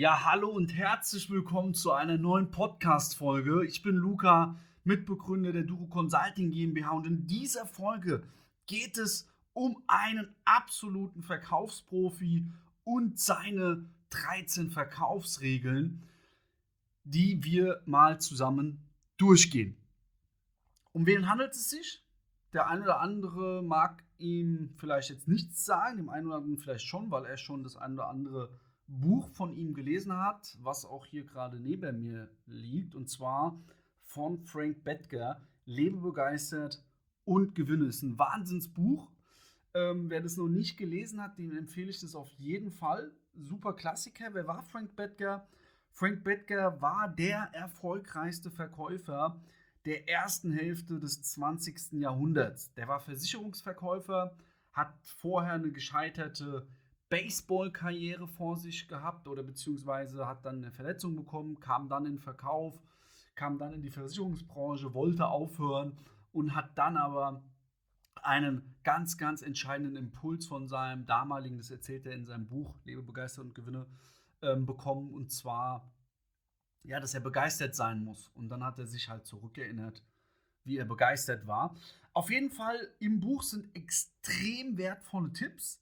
Ja, hallo und herzlich willkommen zu einer neuen Podcast-Folge. Ich bin Luca, Mitbegründer der Duro Consulting GmbH, und in dieser Folge geht es um einen absoluten Verkaufsprofi und seine 13 Verkaufsregeln, die wir mal zusammen durchgehen. Um wen handelt es sich? Der ein oder andere mag ihm vielleicht jetzt nichts sagen, dem einen oder anderen vielleicht schon, weil er schon das ein oder andere Buch von ihm gelesen hat, was auch hier gerade neben mir liegt, und zwar von Frank Bettger, Lebe begeistert und gewinne. Ist ein Wahnsinnsbuch. Wer das noch nicht gelesen hat, dem empfehle ich das auf jeden Fall. Super Klassiker. Wer war Frank Bettger? Frank Bettger war der erfolgreichste Verkäufer der ersten Hälfte des 20. Jahrhunderts. Der war Versicherungsverkäufer, hat vorher eine gescheiterte Baseball-Karriere vor sich gehabt oder beziehungsweise hat dann eine Verletzung bekommen, kam dann in den Verkauf, kam dann in die Versicherungsbranche, wollte aufhören und hat dann aber einen ganz, ganz entscheidenden Impuls von seinem damaligen, das erzählt er in seinem Buch Lebe begeistert und gewinne, bekommen, und zwar, ja, dass er begeistert sein muss. Und dann hat er sich halt zurückerinnert, wie er begeistert war. Auf jeden Fall, im Buch sind extrem wertvolle Tipps.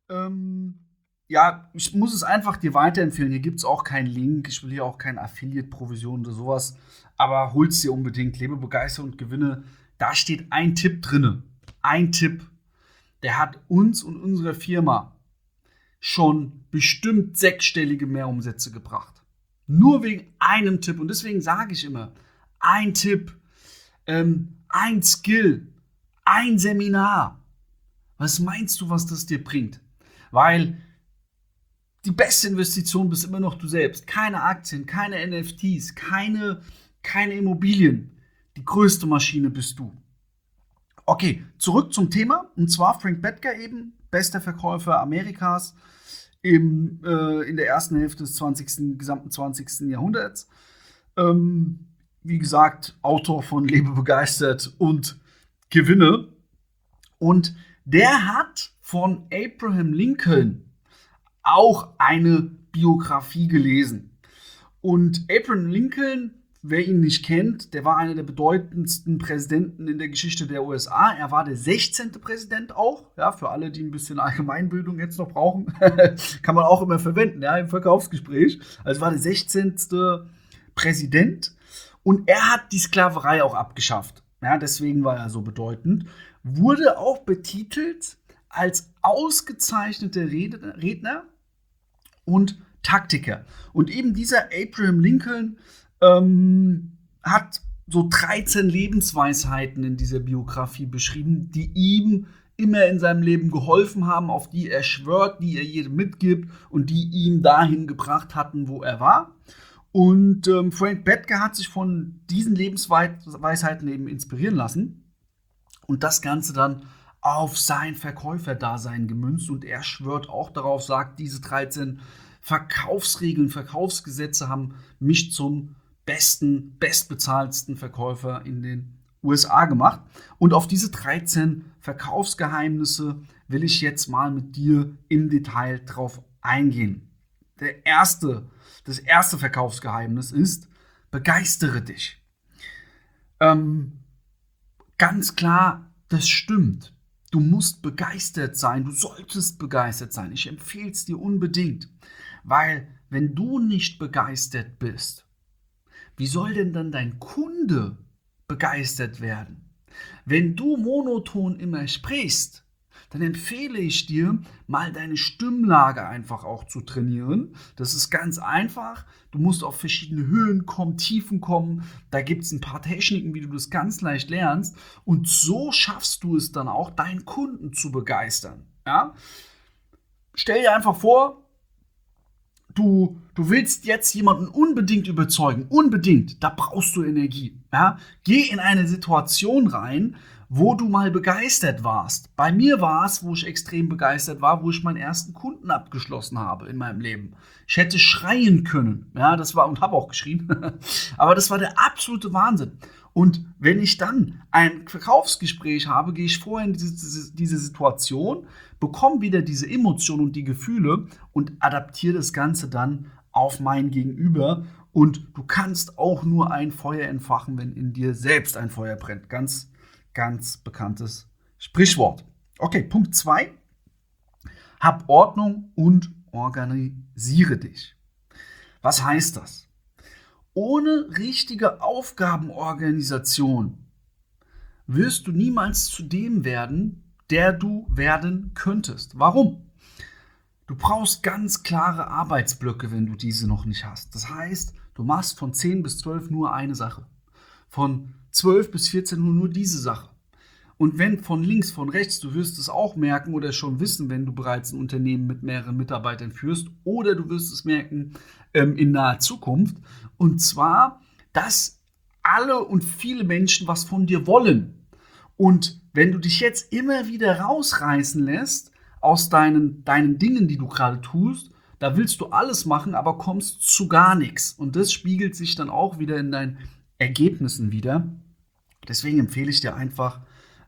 Ja, ich muss es einfach dir weiterempfehlen. Hier gibt es auch keinen Link. Ich will hier auch keine Affiliate-Provision oder sowas. Aber hol's dir unbedingt. Lebe begeistert und gewinne. Da steht ein Tipp drin. Ein Tipp. Der hat uns und unserer Firma schon bestimmt sechsstellige Mehrumsätze gebracht. Nur wegen einem Tipp. Und deswegen sage ich immer, ein Tipp, ein Skill, ein Seminar. Was meinst du, was das dir bringt? Weil die beste Investition bist immer noch du selbst. Keine Aktien, keine NFTs, keine Immobilien. Die größte Maschine bist du. Okay, zurück zum Thema. Und zwar Frank Bettger eben, bester Verkäufer Amerikas in der ersten Hälfte des gesamten 20. Jahrhunderts. Wie gesagt, Autor von Lebe begeistert und gewinne. Und der hat von Abraham Lincoln auch eine Biografie gelesen. Und Abraham Lincoln, wer ihn nicht kennt, der war einer der bedeutendsten Präsidenten in der Geschichte der USA. Er war der 16. Präsident auch, ja, für alle, die ein bisschen Allgemeinbildung jetzt noch brauchen. Kann man auch immer verwenden, ja, im Verkaufsgespräch. Also war der 16. Präsident, und er hat die Sklaverei auch abgeschafft. Ja, deswegen war er so bedeutend. Wurde auch betitelt als ausgezeichneter Redner und Taktiker. Und eben dieser Abraham Lincoln hat so 13 Lebensweisheiten in dieser Biografie beschrieben, die ihm immer in seinem Leben geholfen haben, auf die er schwört, die er jedem mitgibt und die ihn dahin gebracht hatten, wo er war. Und Frank Bettger hat sich von diesen Lebensweisheiten eben inspirieren lassen und das Ganze dann auf sein Verkäuferdasein gemünzt. Und er schwört auch darauf, sagt, diese 13 Verkaufsregeln, Verkaufsgesetze haben mich zum bestbezahltsten Verkäufer in den USA gemacht. Und auf diese 13 Verkaufsgeheimnisse will ich jetzt mal mit dir im Detail drauf eingehen. Das erste Verkaufsgeheimnis ist: begeistere dich. Ganz klar, das stimmt. Du musst begeistert sein, du solltest begeistert sein. Ich empfehle es dir unbedingt, weil wenn du nicht begeistert bist, wie soll denn dann dein Kunde begeistert werden? Wenn du monoton immer sprichst, dann empfehle ich dir, mal deine Stimmlage einfach auch zu trainieren. Das ist ganz einfach. Du musst auf verschiedene Höhen kommen, Tiefen kommen. Da gibt es ein paar Techniken, wie du das ganz leicht lernst. Und so schaffst du es dann auch, deinen Kunden zu begeistern. Ja? Stell dir einfach vor, du willst jetzt jemanden unbedingt überzeugen. Unbedingt. Da brauchst du Energie. Ja? Geh in eine Situation rein, wo du mal begeistert warst. Bei mir war es, wo ich extrem begeistert war, wo ich meinen ersten Kunden abgeschlossen habe in meinem Leben. Ich hätte schreien können, ja, das war, und habe auch geschrien, aber das war der absolute Wahnsinn. Und wenn ich dann ein Verkaufsgespräch habe, gehe ich vorher in diese Situation, bekomme wieder diese Emotionen und die Gefühle und adaptiere das Ganze dann auf mein Gegenüber. Und du kannst auch nur ein Feuer entfachen, wenn in dir selbst ein Feuer brennt. Ganz, ganz bekanntes Sprichwort. Okay, Punkt 2. Hab Ordnung und organisiere dich. Was heißt das? Ohne richtige Aufgabenorganisation wirst du niemals zu dem werden, der du werden könntest. Warum? Du brauchst ganz klare Arbeitsblöcke, wenn du diese noch nicht hast. Das heißt, du machst von 10 bis 12 nur eine Sache. Von 12 bis 14 nur diese Sache. Und wenn von links, von rechts, du wirst es auch merken oder schon wissen, wenn du bereits ein Unternehmen mit mehreren Mitarbeitern führst, oder du wirst es merken in naher Zukunft. Und zwar, dass alle und viele Menschen was von dir wollen. Und wenn du dich jetzt immer wieder rausreißen lässt aus deinen Dingen, die du gerade tust, da willst du alles machen, aber kommst zu gar nichts. Und das spiegelt sich dann auch wieder in deinen Ergebnissen wieder. Deswegen empfehle ich dir einfach,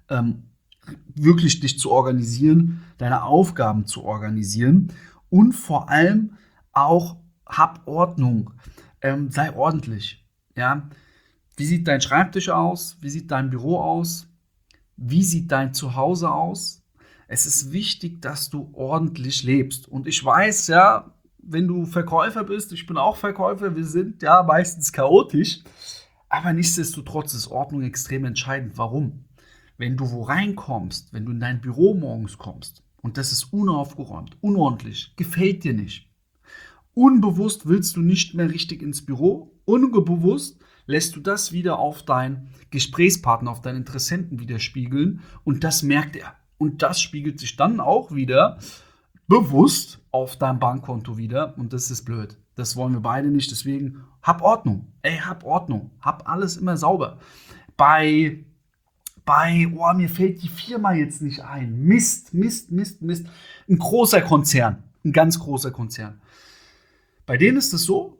wirklich dich zu organisieren, deine Aufgaben zu organisieren und vor allem auch hab Ordnung, sei ordentlich. Ja? Wie sieht dein Schreibtisch aus? Wie sieht dein Büro aus? Wie sieht dein Zuhause aus? Es ist wichtig, dass du ordentlich lebst. Und ich weiß, ja, wenn du Verkäufer bist, ich bin auch Verkäufer, wir sind ja meistens chaotisch, aber nichtsdestotrotz ist Ordnung extrem entscheidend. Warum? Wenn du wo reinkommst, wenn du in dein Büro morgens kommst und das ist unaufgeräumt, unordentlich, gefällt dir nicht. Unbewusst willst du nicht mehr richtig ins Büro, unbewusst lässt du das wieder auf deinen Gesprächspartner, auf deinen Interessenten widerspiegeln und das merkt er. Und das spiegelt sich dann auch wieder bewusst auf deinem Bankkonto wieder und das ist blöd. Das wollen wir beide nicht, deswegen hab Ordnung. Hab Ordnung. Hab alles immer sauber. Mir fällt die Firma jetzt nicht ein. Mist. Ein großer Konzern, ein ganz großer Konzern. Bei denen ist es so,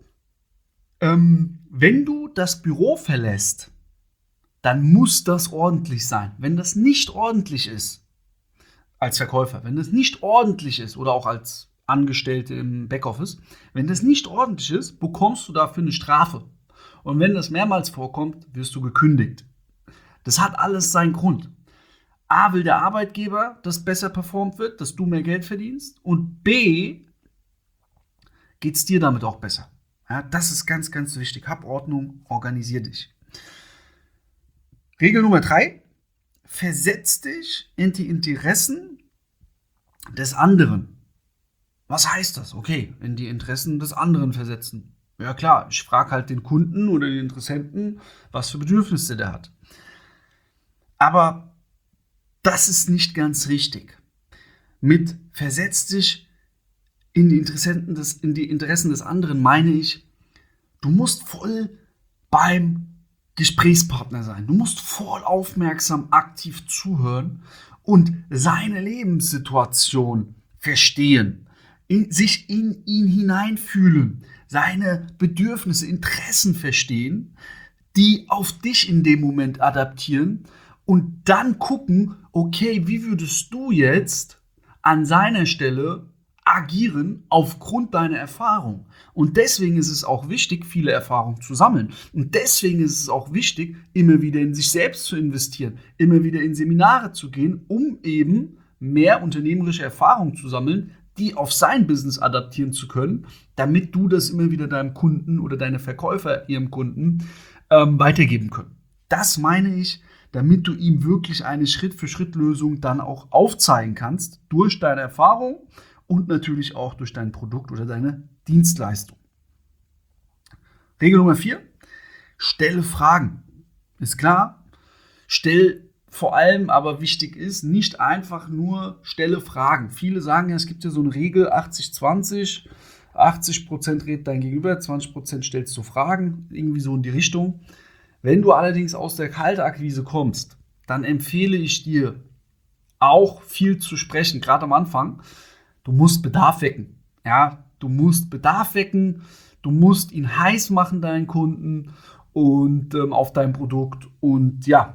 wenn du das Büro verlässt, dann muss das ordentlich sein. Wenn das nicht ordentlich ist, als Verkäufer, wenn das nicht ordentlich ist oder auch als Angestellte im Backoffice, wenn das nicht ordentlich ist, bekommst du dafür eine Strafe. Und wenn das mehrmals vorkommt, wirst du gekündigt. Das hat alles seinen Grund. A, will der Arbeitgeber, dass besser performt wird, dass du mehr Geld verdienst. Und B, geht es dir damit auch besser. Ja, das ist ganz, ganz wichtig. Hab Ordnung, organisier dich. Regel Nummer 3. Versetz dich in die Interessen des anderen. Was heißt das? Okay, in die Interessen des anderen versetzen. Ja klar, ich frage halt den Kunden oder den Interessenten, was für Bedürfnisse der hat. Aber das ist nicht ganz richtig. Mit versetz dich in die Interessen des anderen meine ich, du musst voll beim Gesprächspartner sein. Du musst voll aufmerksam, aktiv zuhören und seine Lebenssituation verstehen, sich in ihn hineinfühlen, seine Bedürfnisse, Interessen verstehen, die auf dich in dem Moment adaptieren und dann gucken, okay, wie würdest du jetzt an seiner Stelle agieren aufgrund deiner Erfahrung. Und deswegen ist es auch wichtig, viele Erfahrungen zu sammeln. Und deswegen ist es auch wichtig, immer wieder in sich selbst zu investieren, immer wieder in Seminare zu gehen, um eben mehr unternehmerische Erfahrungen zu sammeln, die auf sein Business adaptieren zu können, damit du das immer wieder deinem Kunden oder deine Verkäufer ihrem Kunden weitergeben können. Das meine ich, damit du ihm wirklich eine Schritt-für-Schritt-Lösung dann auch aufzeigen kannst, durch deine Erfahrung und natürlich auch durch dein Produkt oder deine Dienstleistung. Regel Nummer 4, stelle Fragen. Ist klar, stell vor allem, aber wichtig ist, nicht einfach nur stelle Fragen. Viele sagen ja, es gibt ja so eine Regel, 80-20, 80% redet dein Gegenüber, 20% stellst du Fragen, irgendwie so in die Richtung. Wenn du allerdings aus der Kaltakquise kommst, dann empfehle ich dir auch viel zu sprechen, gerade am Anfang. Du musst Bedarf wecken. Ja, du musst Bedarf wecken, du musst ihn heiß machen, deinen Kunden und auf dein Produkt. Und ja,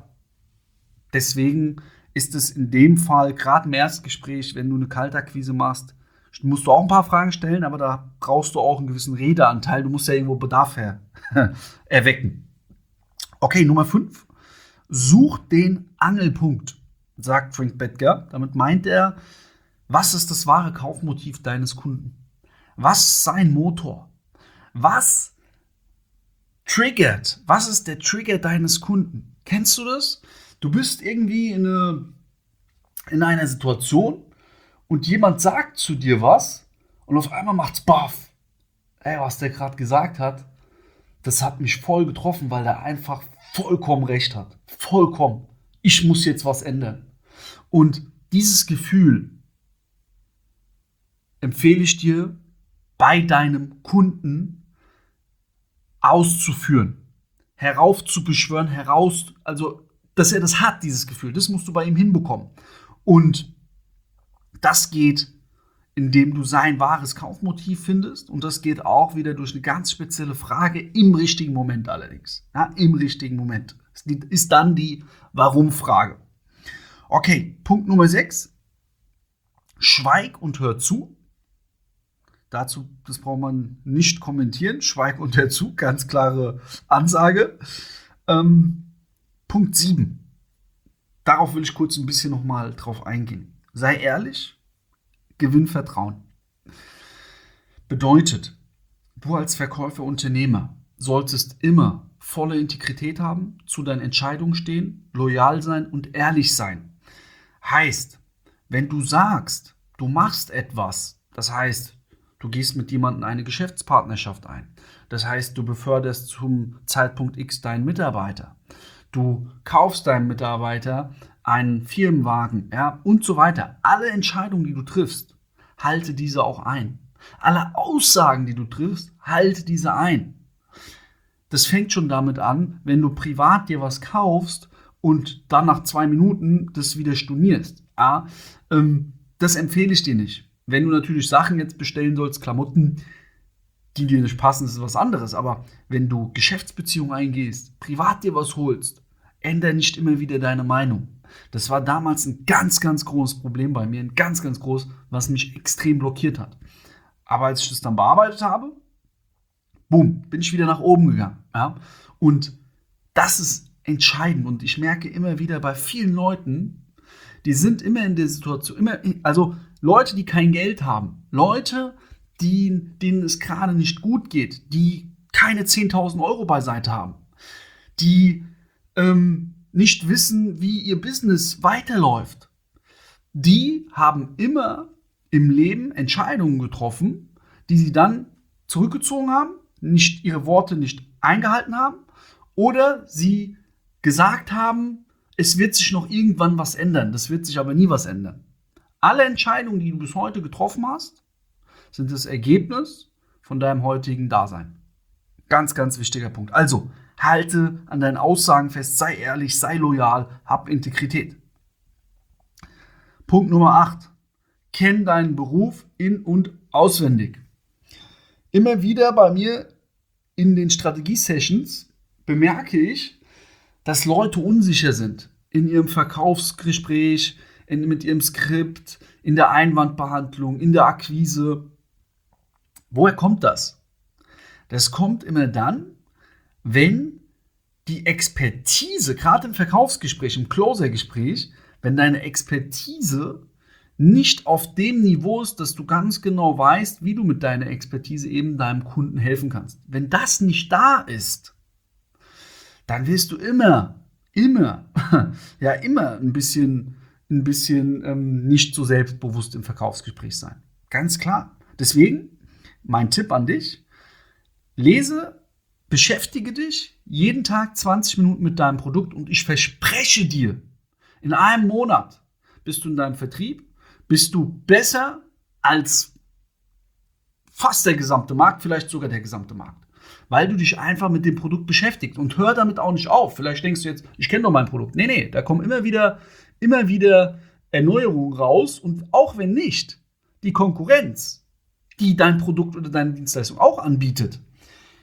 deswegen ist es in dem Fall, gerade im Erstgespräch, wenn du eine Kaltakquise machst, Musst du auch ein paar Fragen stellen, aber da brauchst du auch einen gewissen Redeanteil. Du musst ja irgendwo Bedarf erwecken. Okay, Nummer 5. Such den Angelpunkt, sagt Frank Bettger. Damit meint er, was ist das wahre Kaufmotiv deines Kunden? Was ist sein Motor? Was triggert? Was ist der Trigger deines Kunden? Kennst du das? Du bist irgendwie in einer Situation und jemand sagt zu dir was und auf einmal macht's baff. Ey, was der gerade gesagt hat, das hat mich voll getroffen, weil er einfach vollkommen recht hat. Vollkommen. Ich muss jetzt was ändern. Und dieses Gefühl empfehle ich dir, bei deinem Kunden auszuführen, heraufzubeschwören, also, dass er das hat, dieses Gefühl. Das musst du bei ihm hinbekommen. Und das geht, indem du sein wahres Kaufmotiv findest. Und das geht auch wieder durch eine ganz spezielle Frage im richtigen Moment allerdings. Ja, im richtigen Moment. Das ist dann die Warum-Frage. Okay, Punkt Nummer 6. Schweig und hör zu. Dazu, das braucht man nicht kommentieren. Schweig und hör zu, ganz klare Ansage. Punkt 7. Darauf will ich kurz ein bisschen nochmal drauf eingehen. Sei ehrlich, gewinn Vertrauen. Bedeutet, du als Verkäufer, Unternehmer solltest immer volle Integrität haben, zu deinen Entscheidungen stehen, loyal sein und ehrlich sein. Heißt, wenn du sagst, du machst etwas, das heißt, du gehst mit jemandem eine Geschäftspartnerschaft ein, das heißt, du beförderst zum Zeitpunkt X deinen Mitarbeiter, du kaufst deinem Mitarbeiter einen Firmenwagen, ja, und so weiter. Alle Entscheidungen, die du triffst, halte diese auch ein. Alle Aussagen, die du triffst, halte diese ein. Das fängt schon damit an, wenn du privat dir was kaufst und dann nach 2 Minuten das wieder stornierst. Ja, das empfehle ich dir nicht. Wenn du natürlich Sachen jetzt bestellen sollst, Klamotten, die dir nicht passen, ist was anderes. Aber wenn du Geschäftsbeziehungen eingehst, privat dir was holst, ändere nicht immer wieder deine Meinung. Das war damals ein ganz, ganz großes Problem bei mir, ein ganz, ganz groß, was mich extrem blockiert hat. Aber als ich das dann bearbeitet habe, boom, bin ich wieder nach oben gegangen. Ja? Und das ist entscheidend. Und ich merke immer wieder bei vielen Leuten, die sind immer in der Situation, also Leute, die kein Geld haben, Leute, denen es gerade nicht gut geht, die keine 10.000 Euro beiseite haben, die nicht wissen, wie ihr Business weiterläuft. Die haben immer im Leben Entscheidungen getroffen, die sie dann zurückgezogen haben, nicht ihre Worte nicht eingehalten haben oder sie gesagt haben, es wird sich noch irgendwann was ändern, das wird sich aber nie was ändern. Alle Entscheidungen, die du bis heute getroffen hast, sind das Ergebnis von deinem heutigen Dasein. Ganz, ganz wichtiger Punkt. Also, halte an deinen Aussagen fest, sei ehrlich, sei loyal, hab Integrität. Punkt Nummer 8. Kenn deinen Beruf in- und auswendig. Immer wieder bei mir in den Strategie-Sessions bemerke ich, dass Leute unsicher sind in ihrem Verkaufsgespräch, mit ihrem Skript, in der Einwandbehandlung, in der Akquise. Woher kommt das? Das kommt immer dann, wenn die Expertise, gerade im Verkaufsgespräch, im Closer-Gespräch, wenn deine Expertise nicht auf dem Niveau ist, dass du ganz genau weißt, wie du mit deiner Expertise eben deinem Kunden helfen kannst. Wenn das nicht da ist, dann wirst du immer ein bisschen nicht so selbstbewusst im Verkaufsgespräch sein. Ganz klar. Deswegen, mein Tipp an dich, beschäftige dich jeden Tag 20 Minuten mit deinem Produkt und ich verspreche dir, in einem Monat bist du in deinem Vertrieb, bist du besser als fast der gesamte Markt, vielleicht sogar der gesamte Markt. Weil du dich einfach mit dem Produkt beschäftigst und hör damit auch nicht auf. Vielleicht denkst du jetzt, ich kenne doch mein Produkt. Nee, da kommen immer wieder Erneuerungen raus und auch wenn nicht, die Konkurrenz, die dein Produkt oder deine Dienstleistung auch anbietet,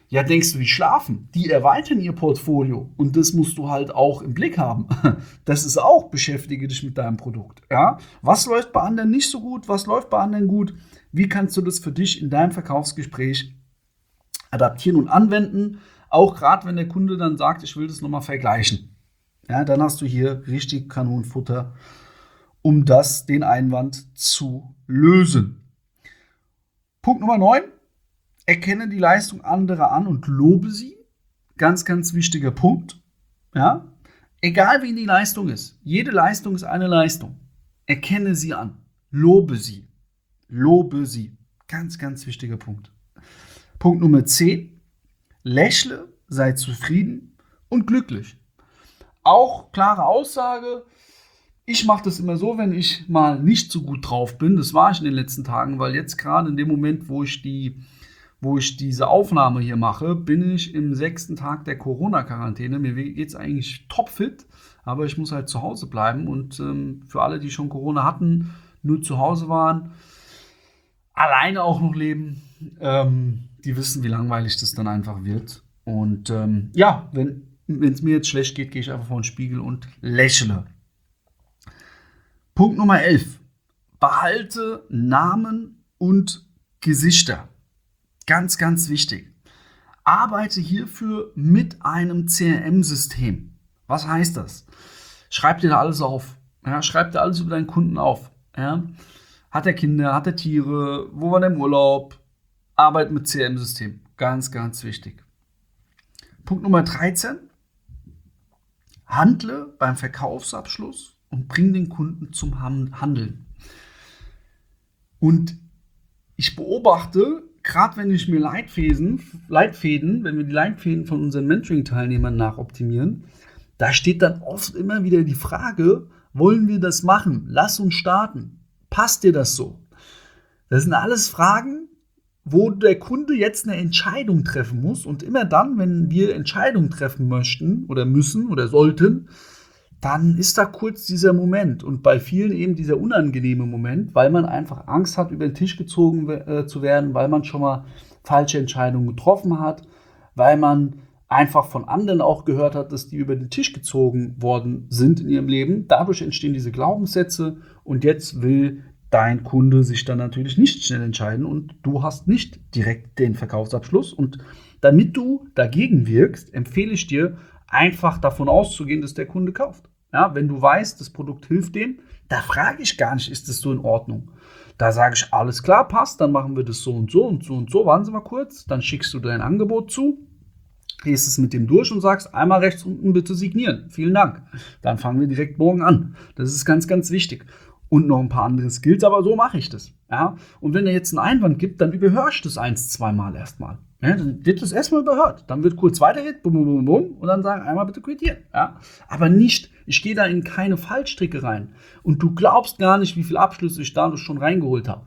Ja, denkst du, die schlafen? Die erweitern ihr Portfolio und das musst du halt auch im Blick haben. Das ist auch, beschäftige dich mit deinem Produkt. Ja? Was läuft bei anderen nicht so gut? Was läuft bei anderen gut? Wie kannst du das für dich in deinem Verkaufsgespräch adaptieren und anwenden? Auch gerade, wenn der Kunde dann sagt, ich will das nochmal vergleichen. Ja, dann hast du hier richtig Kanonenfutter, um den Einwand zu lösen. Punkt Nummer 9. Erkenne die Leistung anderer an und lobe sie. Ganz, ganz wichtiger Punkt. Ja? Egal wie die Leistung ist. Jede Leistung ist eine Leistung. Erkenne sie an. Lobe sie. Lobe sie. Ganz, ganz wichtiger Punkt. Punkt Nummer 10. Lächle, sei zufrieden und glücklich. Auch klare Aussage. Ich mache das immer so, wenn ich mal nicht so gut drauf bin. Das war ich in den letzten Tagen, weil jetzt gerade in dem Moment, wo ich diese Aufnahme hier mache, bin ich im 6. Tag der Corona-Quarantäne. Mir geht es eigentlich topfit, aber ich muss halt zu Hause bleiben. Und für alle, die schon Corona hatten, nur zu Hause waren, alleine auch noch leben, die wissen, wie langweilig das dann einfach wird. Und ja, wenn es mir jetzt schlecht geht, gehe ich einfach vor den Spiegel und lächle. Punkt Nummer 11. Behalte Namen und Gesichter. Ganz, ganz wichtig. Arbeite hierfür mit einem CRM-System. Was heißt das? Schreib dir da alles auf. Ja, schreib dir alles über deinen Kunden auf. Ja. Hat er Kinder, hat er Tiere, wo war der im Urlaub? Arbeit mit CRM-System. Ganz, ganz wichtig. Punkt Nummer 13. Handle beim Verkaufsabschluss und bring den Kunden zum Handeln. Und ich beobachte, gerade wenn ich mir Leitfäden, wenn wir die Leitfäden von unseren Mentoring-Teilnehmern nachoptimieren, da steht dann oft immer wieder die Frage, wollen wir das machen? Lass uns starten. Passt dir das so? Das sind alles Fragen, wo der Kunde jetzt eine Entscheidung treffen muss. Und immer dann, wenn wir Entscheidungen treffen möchten oder müssen oder sollten, dann ist da kurz dieser Moment. Und bei vielen eben dieser unangenehme Moment, weil man einfach Angst hat, über den Tisch gezogen zu werden, weil man schon mal falsche Entscheidungen getroffen hat, weil man einfach von anderen auch gehört hat, dass die über den Tisch gezogen worden sind in ihrem Leben. Dadurch entstehen diese Glaubenssätze und jetzt will dein Kunde sich dann natürlich nicht schnell entscheiden und du hast nicht direkt den Verkaufsabschluss. Und damit du dagegen wirkst, empfehle ich dir, einfach davon auszugehen, dass der Kunde kauft. Ja, wenn du weißt, das Produkt hilft dem, da frage ich gar nicht, ist das so in Ordnung? Da sage ich, alles klar, passt, dann machen wir das so und so und so und so. Warten Sie mal kurz, dann schickst du dein Angebot zu, gehst es mit dem durch und sagst, einmal rechts unten bitte signieren. Vielen Dank. Dann fangen wir direkt morgen an. Das ist ganz, ganz wichtig. Und noch ein paar andere Skills, aber so mache ich das. Ja? Und wenn er jetzt einen Einwand gibt, dann überhörst du es 1-2 Mal erstmal. Ja, dann wird das erstmal überhört. Dann wird kurz weitergeht, bum, bum, bum, bum, und dann sagen, einmal bitte quittieren. Ja? Aber nicht, ich gehe da in keine Fallstricke rein. Und du glaubst gar nicht, wie viele Abschlüsse ich dadurch schon reingeholt habe.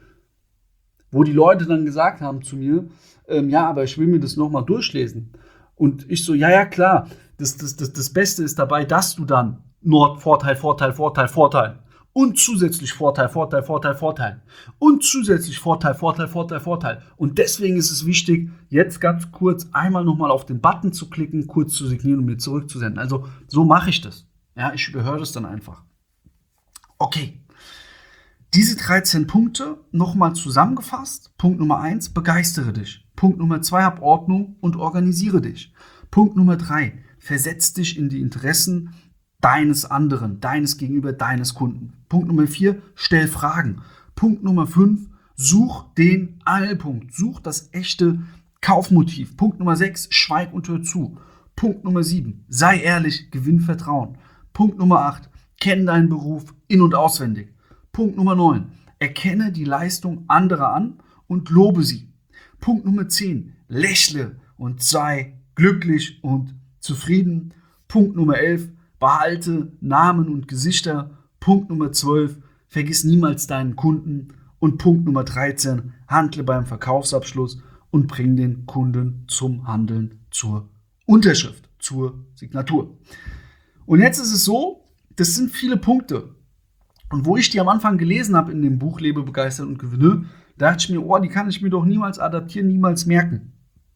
Wo die Leute dann gesagt haben zu mir, ja, aber ich will mir das nochmal durchlesen. Und ich so, ja, klar, das Beste ist dabei, dass du dann Vorteil, Vorteil, Vorteil, Vorteil. Und zusätzlich Vorteil, Vorteil, Vorteil, Vorteil. Und zusätzlich Vorteil, Vorteil, Vorteil, Vorteil. Und deswegen ist es wichtig, jetzt ganz kurz einmal nochmal auf den Button zu klicken, kurz zu signieren und mir zurückzusenden. Also so mache ich das. Ja, ich überhöre das dann einfach. Okay. Diese 13 Punkte nochmal zusammengefasst. Punkt Nummer 1, begeistere dich. Punkt Nummer 2, hab Ordnung und organisiere dich. Punkt Nummer 3, versetz dich in die Interessen deines anderen, deines Gegenüber, deines Kunden. Punkt Nummer 4, stell Fragen. Punkt Nummer 5, such den Angelpunkt. Such das echte Kaufmotiv. Punkt Nummer 6, schweig und hör zu. Punkt Nummer 7, sei ehrlich, gewinn Vertrauen. Punkt Nummer 8, kenn deinen Beruf in- und auswendig. Punkt Nummer 9, erkenne die Leistung anderer an und lobe sie. Punkt Nummer 10, lächle und sei glücklich und zufrieden. Punkt Nummer 11, behalte Namen und Gesichter. Punkt Nummer 12, vergiss niemals deinen Kunden. Und Punkt Nummer 13, handle beim Verkaufsabschluss und bring den Kunden zum Handeln, zur Unterschrift, zur Signatur. Und jetzt ist es so, das sind viele Punkte. Und wo ich die am Anfang gelesen habe in dem Buch Lebe, begeistert und gewinne, dachte ich mir, die kann ich mir doch niemals adaptieren, niemals merken.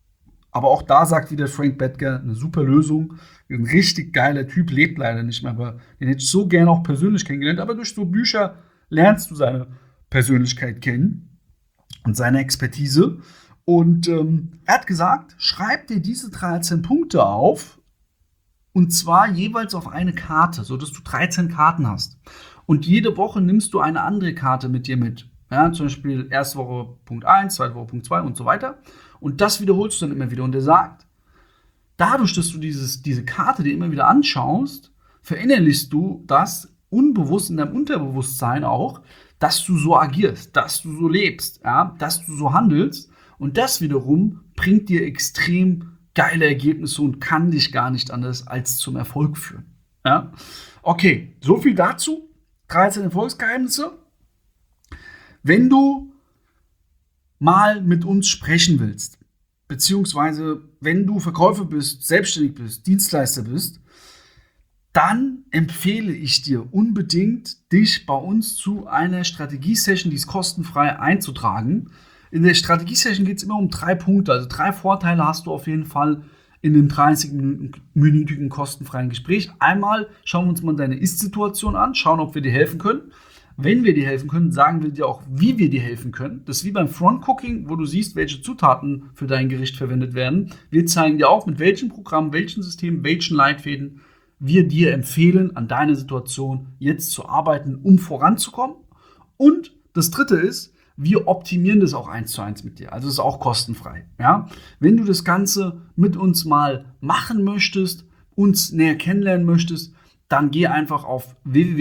Aber auch da sagt wieder Frank Bettger, eine super Lösung. Ein richtig geiler Typ, lebt leider nicht mehr, aber den hätte ich so gerne auch persönlich kennengelernt. Aber durch so Bücher lernst du seine Persönlichkeit kennen und seine Expertise. Und er hat gesagt, schreib dir diese 13 Punkte auf, und zwar jeweils auf eine Karte, sodass du 13 Karten hast. Und jede Woche nimmst du eine andere Karte mit dir mit. Ja, zum Beispiel erste Woche Punkt 1, zweite Woche Punkt 2 und so weiter. Und das wiederholst du dann immer wieder. Und er sagt, dadurch, dass du diese Karte dir immer wieder anschaust, verinnerlichst du das unbewusst in deinem Unterbewusstsein auch, dass du so agierst, dass du so lebst, ja, dass du so handelst. Und das wiederum bringt dir extrem geile Ergebnisse und kann dich gar nicht anders als zum Erfolg führen. Ja? Okay, so viel dazu. 13 Erfolgsgeheimnisse. Wenn du mal mit uns sprechen willst, beziehungsweise wenn du Verkäufer bist, selbstständig bist, Dienstleister bist, dann empfehle ich dir unbedingt, dich bei uns zu einer Strategie-Session, die ist kostenfrei, einzutragen. In der Strategie-Session geht es immer um 3 Punkte, also 3 Vorteile hast du auf jeden Fall in dem 30-minütigen kostenfreien Gespräch. Einmal schauen wir uns mal deine Ist-Situation an, schauen, ob wir dir helfen können. Wenn wir dir helfen können, sagen wir dir auch, wie wir dir helfen können. Das ist wie beim Front-Cooking, wo du siehst, welche Zutaten für dein Gericht verwendet werden. Wir zeigen dir auch, mit welchem Programm, welchen Systemen, welchen Leitfäden wir dir empfehlen, an deiner Situation jetzt zu arbeiten, um voranzukommen. Und das Dritte ist, wir optimieren das auch 1:1 mit dir. Also es ist auch kostenfrei. Ja? Wenn du das Ganze mit uns mal machen möchtest, uns näher kennenlernen möchtest, dann geh einfach auf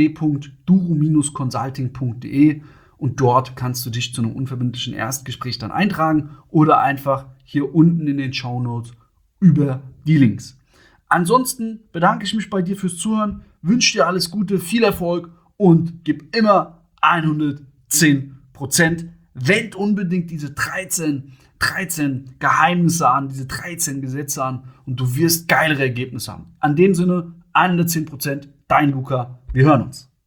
www.duro-consulting.de und dort kannst du dich zu einem unverbindlichen Erstgespräch dann eintragen oder einfach hier unten in den Shownotes über die Links. Ansonsten bedanke ich mich bei dir fürs Zuhören, wünsche dir alles Gute, viel Erfolg und gib immer 110%. Wend unbedingt diese 13 Geheimnisse an, diese 13 Gesetze an und du wirst geilere Ergebnisse haben. An dem Sinne, 110%, dein Luca. Wir hören uns.